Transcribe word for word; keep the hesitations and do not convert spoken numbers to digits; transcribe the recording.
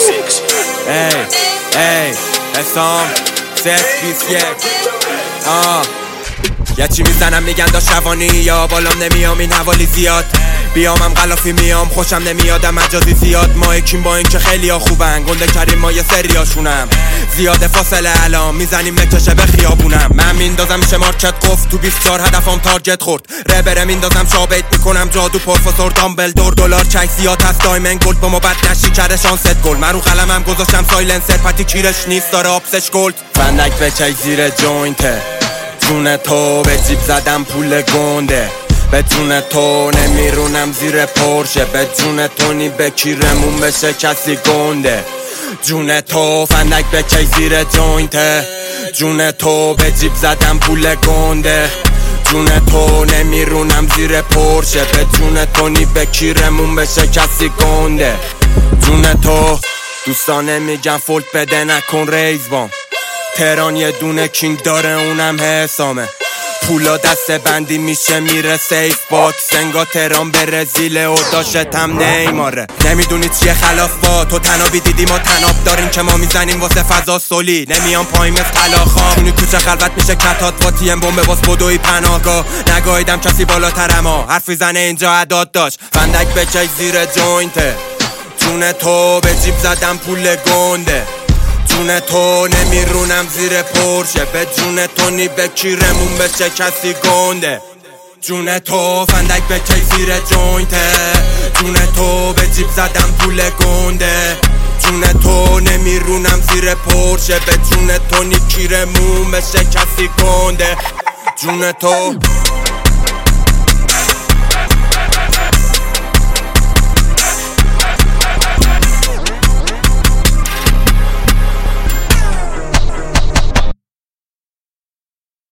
ای ای حسام صفر بیست یک آه یه چی میزنم میگن دا شوانی یا بالام نمیام این حوالی زیاد بیامم غلافی میام خوشم نمیادم مجازی زیاد ما یکیم با این که خیلی ها خوبن گنده کریم ما یه سری هاشونم زیاد فاصله الان میزنیم مکشه به خیابونم من میندازم میشه مارکت قفل تو بیست و چهار هدفم تارگت خورد ربره میندازم شابیت میکنم جادو پروفسور دامبل دور دلار چک زیاد هست دایمن گلد با ما بد نشی کره شانست گل من رو قلمم گذاشتم سایلنسر پتی کیرش نیست داره آبسش گلد فندک بچه زیر جوینته جون تو به جیب زدم پول گنده به جون تو نمیرونم زیر پرشه به جون تو نی بکیرمون بشه کسی گنده جون تو فندک بکی زیر جوینته جون تو به جیب زدم پول گنده جون تو نمیرونم زیر پرشه به جون تو نی بکیرمون بشه کسی گنده جون تو دوستانه میگن فولت بده نکن ریز بام تهران یه دونه کینگ داره اونم حسامه پولا دست بندی میشه میره سیف باکس انگا تهران برزیله و داشتم نیماره نمیدونی چیه خلاف با تو تنابی دیدی ما تناب داریم که ما میزنیم واسه فضا سولی نمیام پایین مثل طلاخا چونی کوچه خلوت میشه کتات با تیم بمبه باز بدوی پناهگاه نگاهیدم کسی بالاترم ها حرفی زنه اینجا عداد داشت فندک بچه زیر جوینته جون تو به جیب زدم پول گنده جون تو نمیرونم زیر پرشه به جون تو نی بکیرمون بشه کسی گنده جون تو فندک بکی زیر جوینته جون تو به جیب زدم پول گنده جون تو نمیرونم زیر پرشه به جون تو نی کیرمون بشه کسی گنده جون تو